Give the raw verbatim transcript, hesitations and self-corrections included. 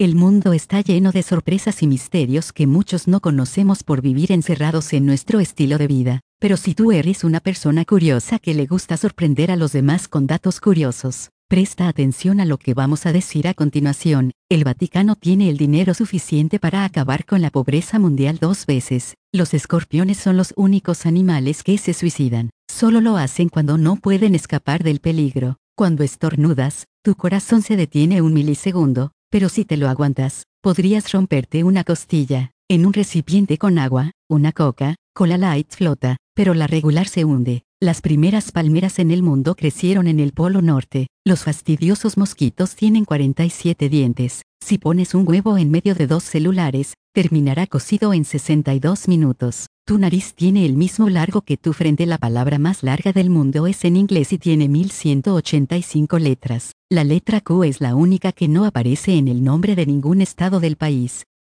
El mundo está lleno de sorpresas y misterios que muchos no conocemos por vivir encerrados en nuestro estilo de vida. Pero si tú eres una persona curiosa que le gusta sorprender a los demás con datos curiosos, presta atención a lo que vamos a decir a continuación. El Vaticano tiene el dinero suficiente para acabar con la pobreza mundial dos veces. Los escorpiones son los únicos animales que se suicidan. Solo lo hacen cuando no pueden escapar del peligro. Cuando estornudas, tu corazón se detiene un milisegundo, pero si te lo aguantas, podrías romperte una costilla. En un recipiente con agua, una Coca-Cola Light flota, pero la regular se hunde. Las primeras palmeras en el mundo crecieron en el Polo Norte. Los fastidiosos mosquitos tienen cuarenta y siete dientes. Si pones un huevo en medio de dos celulares, terminará cocido en sesenta y dos minutos. Tu nariz tiene el mismo largo que tu frente. La palabra más larga del mundo es en inglés y tiene mil ciento ochenta y cinco letras. La letra Q es la única que no aparece en el nombre de ningún estado del país.